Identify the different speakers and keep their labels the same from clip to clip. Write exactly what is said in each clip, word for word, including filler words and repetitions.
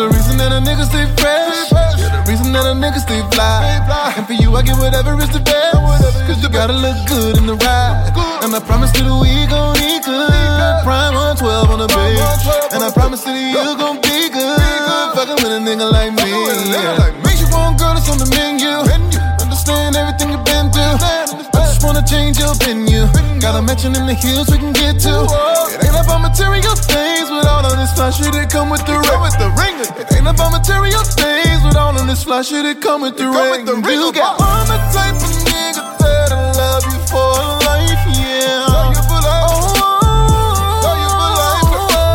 Speaker 1: the reason that a nigga stay fresh. You're the reason that a nigga stay fly. And for you, I get whatever is the best. Cause you gotta look good in the ride. And I promise that we gon' eat good. Prime one twelve on the base. And I promise that you gon' be good. Fucking with a nigga like me. Makes you want girl that's on the menu. Understand everything you've been through. I just wanna change your venue. Got a mansion in the hills we can get to. It ain't about material things, but all of this fly shit that come with the ring. It ain't about material things, but all of this fly shit that come with the ring. You got I'm the type of nigga that I love you for life, yeah. Love you for life. Oh, love you for life.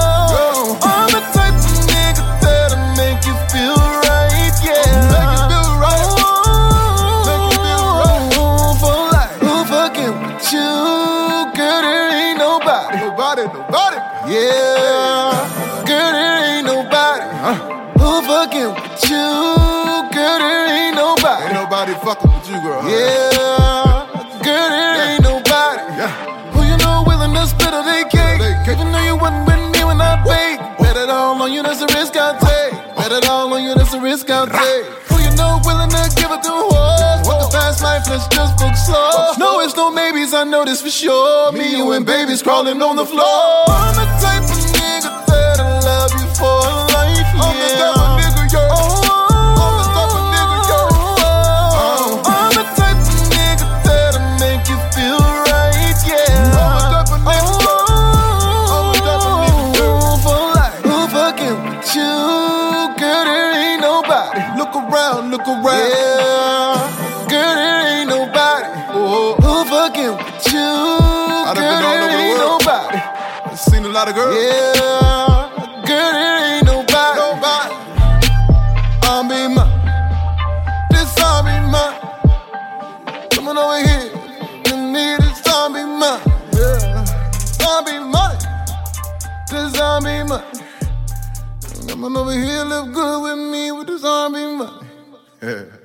Speaker 1: Oh, I'm the type of nigga that'll make you feel right, yeah. Make you feel right. Oh, make you feel right. For life. Who fucking with you, girl? There ain't nobody. Nobody, nobody. Yeah, girl, there ain't nobody. Huh? Who fucking with you, girl? There ain't nobody. Ain't nobody fucking with you, girl. Yeah, girl, there yeah. ain't nobody. Yeah. Who you know willing to split a day cake? Even though you wasn't with me when I baked. Bet it all on you, that's a risk I'll take. Bet it all on you, that's a risk I'll take. Who you know willing to give it to horse? What the fast life, let's just book slow. No, it's no maybes, I know this for sure. Me, you, and babies crawling on the floor. I'm the type of nigga that I love you for life, yeah. I'm the type of nigga, yo. Oh, I'm the type of nigga, yo. Oh, I'm the type of nigga that'll make you feel right, yeah. I'm the type of nigga, yo. I'm the type of nigga, yo. For life. Who fucking with you, girl? There ain't nobody. Look around, look around. Yeah, girl, there ain't nobody. Oh, who fucking with you, girl? There ain't nobody. I've seen a lot of girls. Yeah, girl, there ain't nobody. Nobody. I'll be mine. This I'll be mine. Come on over here. You need this I'll be mine. Yeah, I'll be mine. This I'll be mine. Come on over here, live good with me with this I'll be mine. Yeah.